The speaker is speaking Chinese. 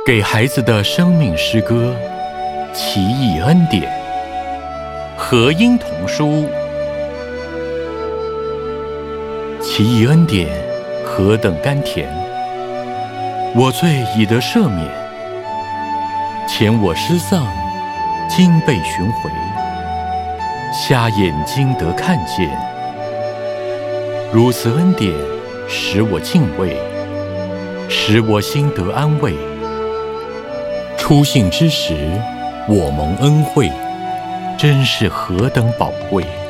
给孩子的生命诗歌，奇异恩典，和音童书。奇异恩典何等甘甜，我罪已得赦免，前我失丧，今被寻回，瞎眼睛得看见。如此恩典使我敬畏，使我心得安慰。初信之时，我蒙恩惠，真是何等宝贵！